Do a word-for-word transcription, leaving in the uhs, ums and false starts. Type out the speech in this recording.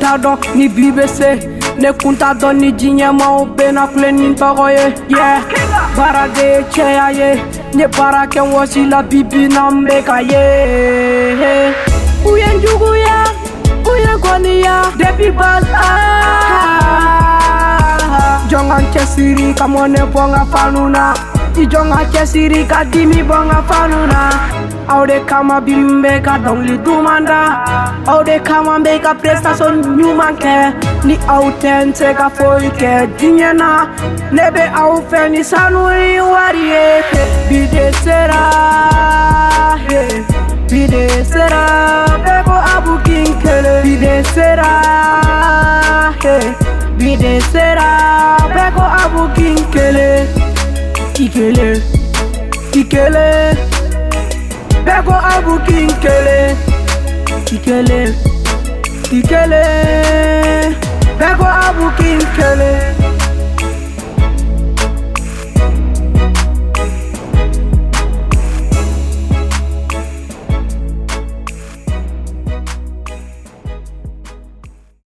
dɔn ni bi bɛ se ne kun t'a dɔn ni diɲɛmaw bɛ na filɛ ni tɔgɔ ye yeah baara de ye cɛya ye ne baara kɛ wɔsi la bibi na n bɛ ka ye u ye n juguya u ye n gɔniya depuis basa jɔn ka n cɛsiri ka mɔnɛ bɔ n ka fanu na i jɔn ka cɛsiri ka dimi bɔ n ka fanu na aw de kama bi n bɛ ka dɔnkili duman da aw de kama n bɛ ka prestation ɲuman kɛ ni aw tɛ n tɛ ka foyi kɛ diɲɛ na ne bɛ aw fɛ ni sanu ni wari ye bi de sera bi de sera bɛɛ ko abu kin kelen bi de sera bi de sera bɛɛ ko abu kin kelen i kelen i kelen bɛɛ ko abu kin kelen i kelen i kelen